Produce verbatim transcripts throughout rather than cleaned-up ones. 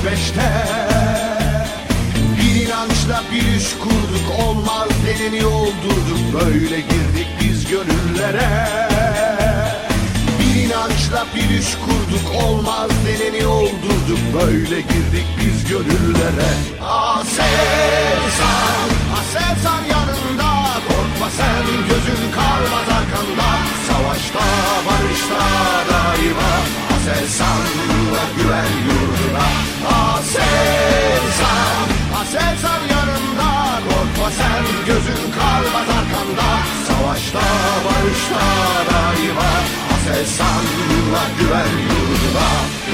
beşte. Bir inançla bir iş kurduk, olmaz deneni oldurduk, böyle girdik biz gönüllere. Bir inançla bir iş kurduk, olmaz deneni oldurduk, böyle girdik biz gönüllere. Aselsan, Aselsan yanında, korkma sen, gözün kalmaz arkanda. Savaşta, barışta daima, Aselsan'la güven yurduna. Aselsan, Aselsan yanında, korkma sen, gözün kalmaz arkanda. Savaşta, barışta daima, Aselsan'la güven yurduna.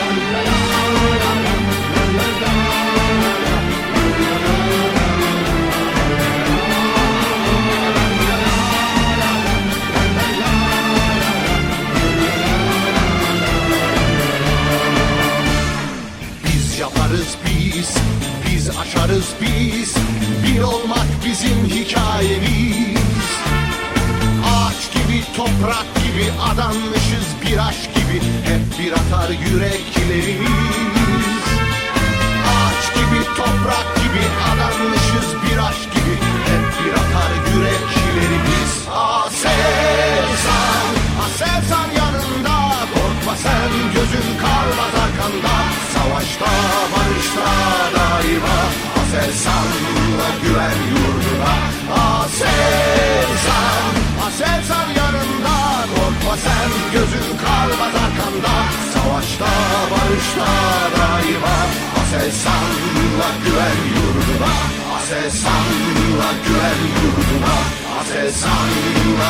Biz yaparız biz, biz aşarız biz, bir olmak bizim hikayemiz. Ağaç gibi, toprak gibi, adanmışız bir aşk gibi, hep bir atar yüreklerimiz. Ağaç gibi, toprak gibi, adanmışız bir aşk gibi, hep bir atar yüreklerimiz. Aselsan, Aselsan yanında, korkma sen, gözün kalmaz arkanda. Savaşta, barışta daima, Aselsan'la güven yurduna. Aselsan, Aselsan yanında, korkma sen, gözün kalmaz arkanda. Savaşta, barışta daima, Aselsan'la güven yurduna. Aselsan'la güven yurduna. Aselsan'la